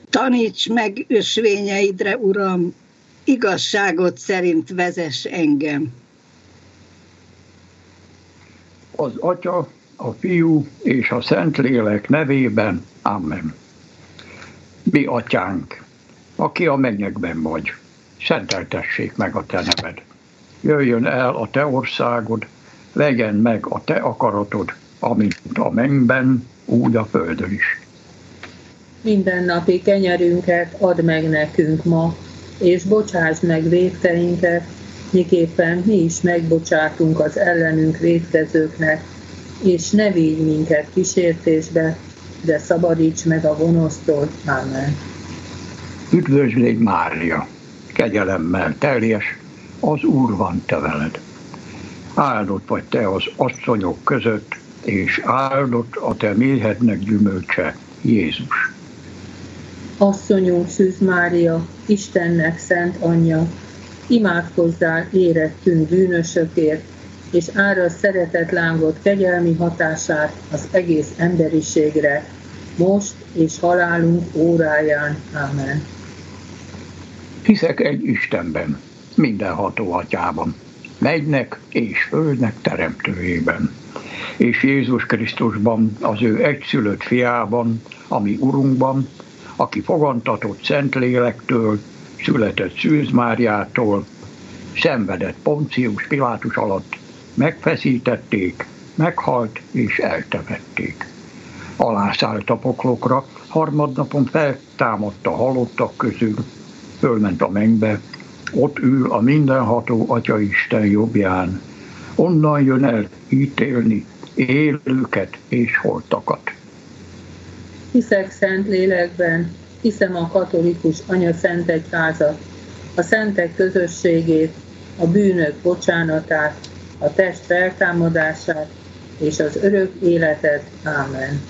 Taníts meg ösvényeidre, Uram, igazságot szerint vezess engem. Az Atya, a Fiú és a Szentlélek nevében. Amen. Mi Atyánk, aki a mennyekben vagy, szenteltessék meg a te neved. Jöjjön el a te országod, legyen meg a te akaratod, amint a mennyben, úgy a földön is. Mindennapi kenyerünket add meg nekünk ma, és bocsásd meg vétkeinket, miképpen mi is megbocsátunk az ellenünk vétkezőknek, és ne vigy minket kísértésbe, de szabadíts meg a gonosztól. Amen. Üdvözl légy, Mária, kegyelemmel teljes, az Úr van te veled. Áldott vagy te az asszonyok között, és áldott a te méhednek gyümölcse, Jézus. Asszonyunk Szűz Mária, Istennek szent anyja, imádkozzál érettünk bűnösökért, és árasz szeretetlángot kegyelmi hatását az egész emberiségre, most és halálunk óráján. Amen. Hiszek egy Istenben, mindenható Atyában, mennynek és földnek teremtőjében, és Jézus Krisztusban, az ő egyszülött fiában, ami Urunkban, aki fogantatott Szentlélektől, született Szűz Máriától, szenvedett Poncius Pilátus alatt, megfeszítették, meghalt és eltemették. Alászállt a poklokra, harmadnapon feltámadt a halottak közül, fölment a mennybe, ott ül a mindenható Atyaisten jobbján, onnan jön el ítélni élőket és holtakat. Hiszek szent lélekben, hiszem a katolikus anyaszentegyházat, a szentek közösségét, a bűnök bocsánatát, a test feltámadását és az örök életet. Ámen.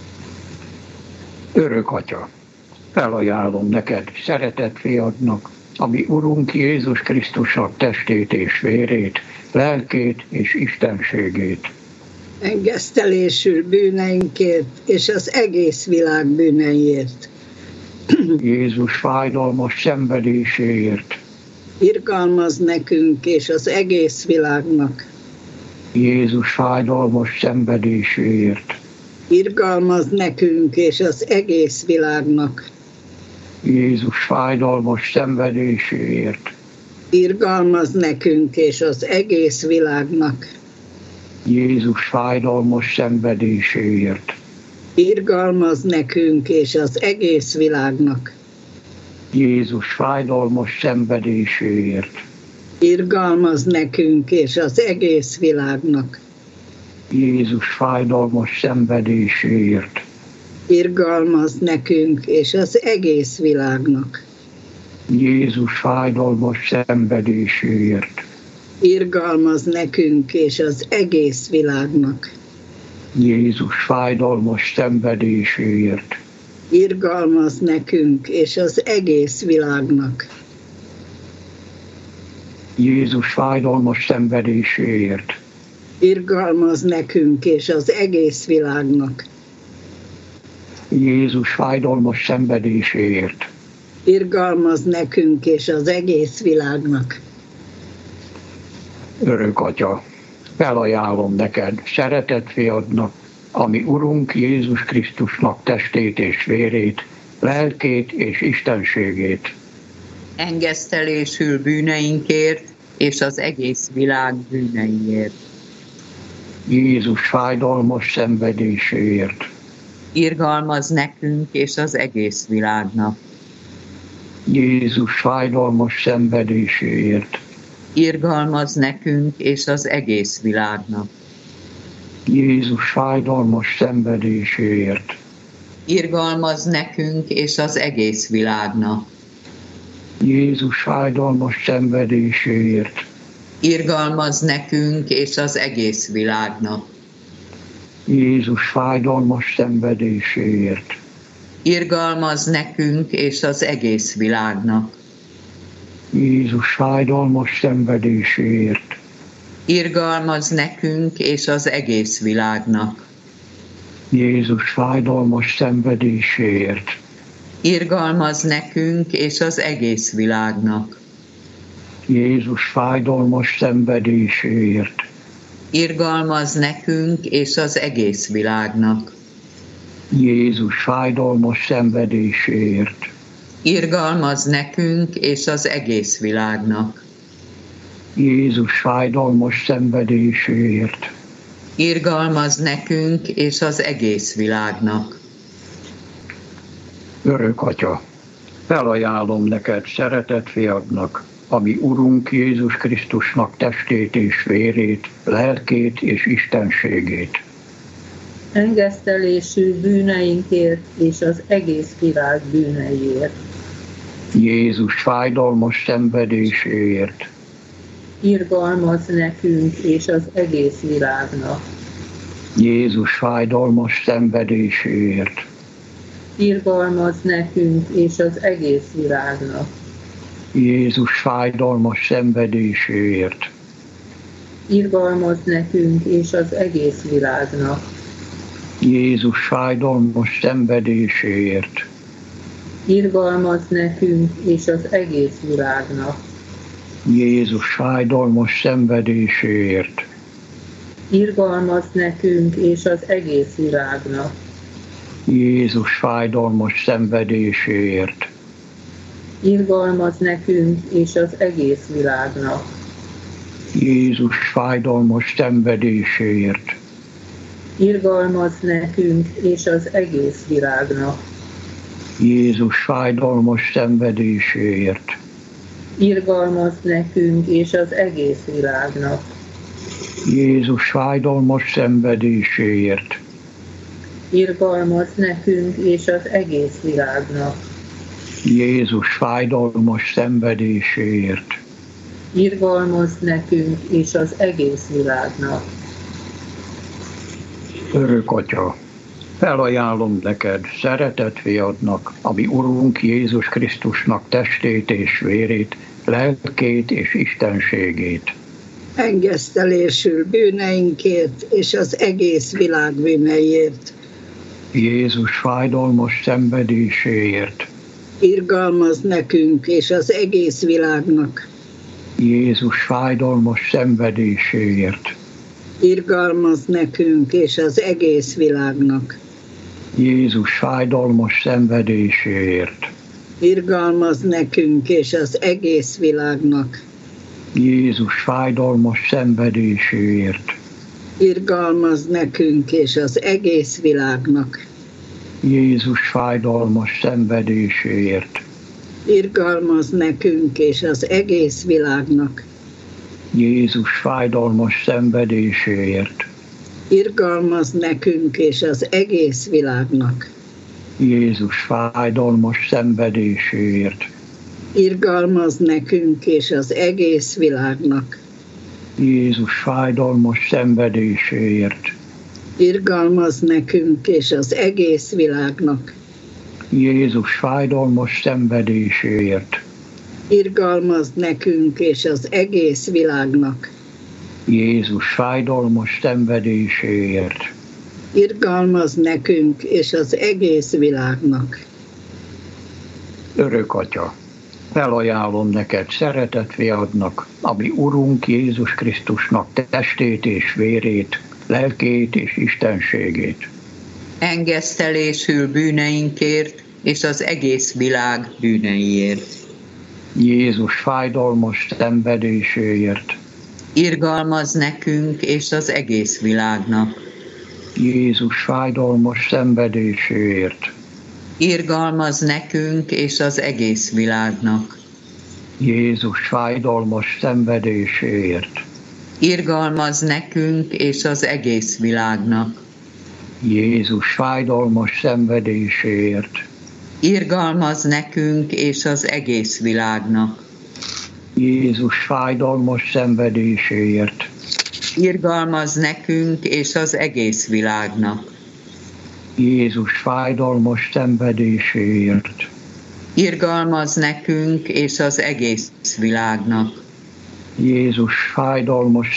Örök Atya, felajánlom neked szeretett fiadnak, ami Urunk Jézus Krisztusnak testét és vérét, lelkét és istenségét. Engesztelésül bűneinkért és az egész világ bűneiért. Jézus fájdalmas szenvedéséért. Irgalmazz nekünk és az egész világnak. Jézus fájdalmas szenvedéséért. Irgalmazz nekünk és az egész világnak. Jézus fájdalmas szenvedéséért. Irgalmazz nekünk és az egész világnak. Jézus fájdalmas szenvedéséért. Irgalmazz nekünk és az egész világnak. Jézus fájdalmas szenvedéséért. Irgalmazz nekünk és az egész világnak. Jézus fájdalmas szenvedéséért. Irgalmazz nekünk és az egész világnak. Jézus fájdalmas szenvedéséért. Irgalmazz nekünk és az egész világnak. Jézus fájdalmas szenvedéséért. Irgalmazz nekünk és az egész világnak. Jézus fájdalmas szenvedéséért. Irgalmazz nekünk és az egész világnak. Jézus fájdalmas szenvedéséért. Irgalmazz nekünk és az egész világnak. Örök Atya, felajánlom neked szeretett fiadnak, ami Urunk Jézus Krisztusnak testét és vérét, lelkét és istenségét. Engesztelésül bűneinkért és az egész világ bűneiért. Jézus fájdalmas szenvedéséért. Irgalmazz nekünk és az egész világnak. Jézus fájdalmas szenvedéséért. Irgalmazz nekünk és az egész világnak. Jézus fájdalmas szenvedéséért. Irgalmazz nekünk és az egész világnak. Jézus fájdalmas szenvedéséért. Irgalmazz nekünk és az egész világnak. Jézus fájdalmas szenvedéséért. Irgalmazz nekünk és az egész világnak. Jézus fájdalmas szenvedéséért. Irgalmazz nekünk és az egész világnak. Jézus fájdalmas szenvedéséért. Irgalmaz nekünk és az egész világnak. Jézus fájdalmas szenvedéséért. Irgalmaz nekünk és az egész világnak. Jézus fájdalmas szenvedéséért. Irgalmaz nekünk és az egész világnak. Jézus fájdalmas szenvedéséért. Irgalmaz nekünk és az egész világnak. Örök Atya, felajánlom neked szeretett fiadnak, ami Urunk Jézus Krisztusnak testét és vérét, lelkét és istenségét. Engesztelésű bűneinkért és az egész világ bűneiért. Jézus fájdalmas szenvedéséért. Irgalmaz nekünk és az egész világnak. Jézus fájdalmas szenvedéséért. Irgalmaz nekünk és az egész világnak. Jézus fájdalmas szenvedéséért. Irgalmaz nekünk és az egész világnak. Jézus fájdalmas szenvedéséért. Irgalmaz nekünk és az egész világnak. Jézus fájdalmas szenvedéséért. Irgalmaz nekünk és az egész világnak. Jézus fájdalmas szenvedéséért. Irgalmaz nekünk és az egész világnak. Jézus fájdalmas szenvedéséért. Irgalmaz nekünk és az egész világnak. Jézus fájdalmas szenvedéséért. Irgalmaz nekünk és az egész világnak. Jézus fájdalmas szenvedéséért. Irgalmaz nekünk és az egész világnak. Jézus fájdalmas szenvedéséért. Irgalmaz nekünk és az egész világnak. Örök Atya, felajánlom neked szeretett fiadnak, ami Urunk Jézus Krisztusnak testét és vérét, lelkét és istenségét. Engesztelésül bűneinkért és az egész világ bűneiért. Jézus fájdalmas szenvedéséért. Irgalmaz nekünk és az egész világnak. Jézus fájdalmas szenvedéséért. Irgalmaz nekünk és az egész világnak. Jézus fájdalmas szenvedéséért. Irgalmaz nekünk és az egész világnak. Jézus fájdalmas szenvedéséért. Irgalmaz nekünk és az egész világnak. Jézus fájdalmas szenvedéséért. Irgalmaz nekünk és az egész világnak. Jézus fájdalmas szenvedéséért. Irgalmaz nekünk és az egész világnak. Jézus fájdalmas szenvedéséért. Irgalmaz nekünk és az egész világnak. Jézus fájdalmas szenvedéséért. Irgalmaz nekünk és az egész világnak. Jézus fájdalmas szenvedéséért. Irgalmaz nekünk és az egész világnak. Jézus fájdalmas szenvedéséért. Irgalmaz nekünk és az egész világnak. Örök Atya, felajánlom neked szeretett fiadnak, ami Urunk Jézus Krisztusnak testét és vérét, lelkét és istenségét. Engesztelésül bűneinkért és az egész világ bűneiért. Jézus fájdalmas szenvedéséért. Irgalmaz nekünk és az egész világnak. Jézus fájdalmas szenvedéséért. Irgalmaz nekünk és az egész világnak. Jézus fájdalmas szenvedéséért. Irgalmaz nekünk és az egész világnak. Jézus fájdalmas szenvedéséért. Irgalmaz nekünk és az egész világnak. Jézus fájdalmas szenvedéséért. Irgalmaz nekünk és az egész világnak. Jézus fájdalmas szenvedéséért. Irgalmaz nekünk és az egész világnak. Jézus fájdalmas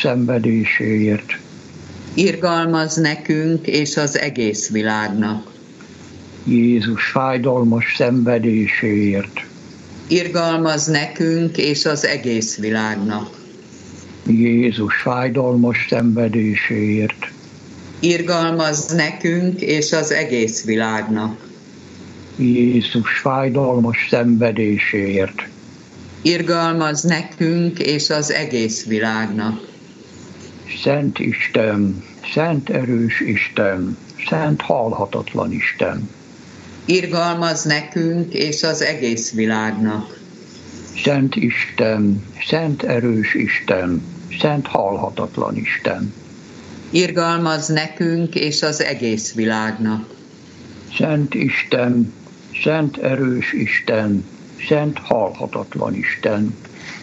szenvedéséért. Irgalmaz nekünk és az egész világnak. Jézus fájdalmas szenvedéséért. Irgalmaz nekünk és az egész világnak. Jézus fájdalmas szenvedéséért. Irgalmaz nekünk és az egész világnak. Jézus fájdalmas szenvedéséért. Irgalmaz nekünk és az egész világnak. Szent Isten, szent erős Isten, szent halhatatlan Isten. Irgalmaz nekünk és az egész világnak. Szent Isten, szent erős Isten, szent halhatatlan Isten. Irgalmaz nekünk és az egész világnak. Szent Isten, szent erős Isten, szent halhatatlan Isten.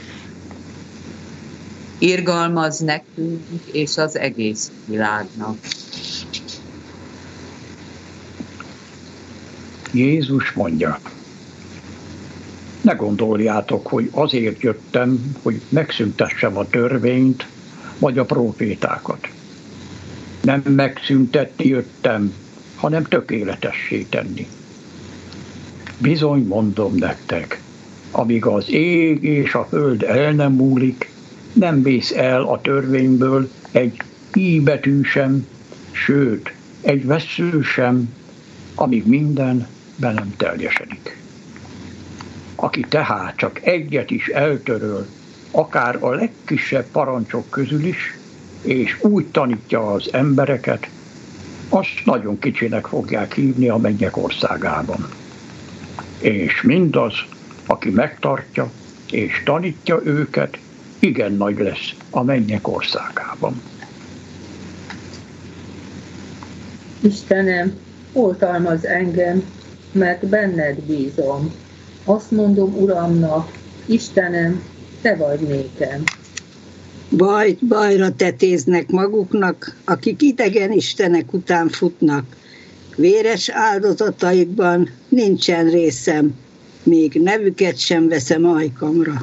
Irgalmaz nekünk és az egész világnak. Jézus mondja, ne gondoljátok, hogy azért jöttem, hogy megszüntessem a törvényt, vagy a prófétákat. Nem megszüntetni jöttem, hanem tökéletessé tenni. Bizony mondom nektek, amíg az ég és a föld el nem múlik, nem vész el a törvényből egy i betű sem, sőt, egy vessző sem, amíg minden be nem teljesedik. Aki tehát csak egyet is eltöröl, akár a legkisebb parancsok közül is, és úgy tanítja az embereket, azt nagyon kicsinek fogják hívni a mennyek országában. És mindaz, aki megtartja és tanítja őket, igen nagy lesz a mennyek országában. Istenem, oltalmazz engem, mert benned bízom. Azt mondom Uramnak, Istenem, te vagy nékem. Bajra tetéznek maguknak, akik idegen istenek után futnak. Véres áldozataikban nincsen részem, még nevüket sem veszem ajkamra.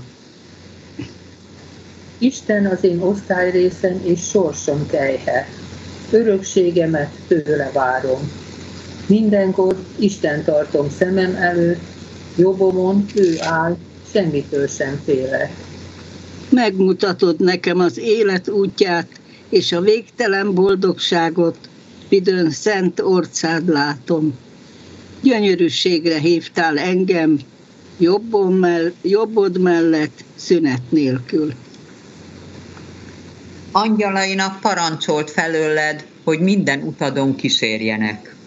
Isten az én osztályrészem és sorsom kelyhe. Örökségemet tőle várom. Mindenkor Isten tartom szemem előtt, jobbomon ő áll, semmitől sem félek. Megmutatod nekem az élet útját és a végtelen boldogságot, midőn szent orcád látom. Gyönyörűségre hívtál engem, jobbod mellett szünet nélkül. Angyalainak parancsolt felőled, hogy minden utadon kísérjenek.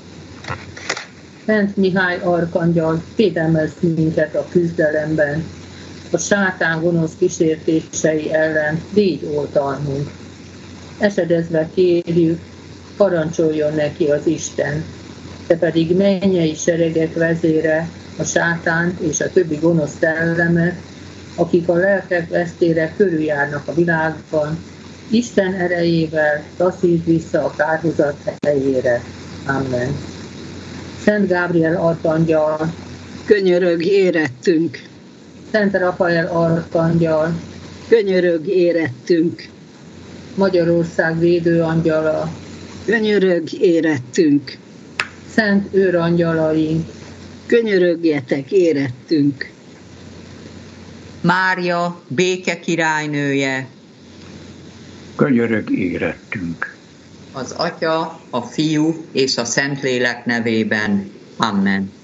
Szent Mihály arkangyal, védelmezz minket a küzdelemben. A sátán gonosz kísértései ellen légy oltalmunk. Esedezve kérjük, parancsoljon neki az Isten. Te pedig mennyei seregek vezére, a sátánt és a többi gonosz szellemet, akik a lelkek vesztére körüljárnak a világban, Isten erejével taszítsd vissza a kárhozat helyére. Amen. Szent Gábriel arkangyal, Könyörögj érettünk! Szent Rafael arkangyal, Könyörögj érettünk! Magyarország védőangyala, Könyörögj érettünk! Szent őrangyalaink, Könyörögjetek érettünk! Mária, béke királynője, Könyörög érettünk. az Atya, a Fiú és a Szentlélek nevében. Amen.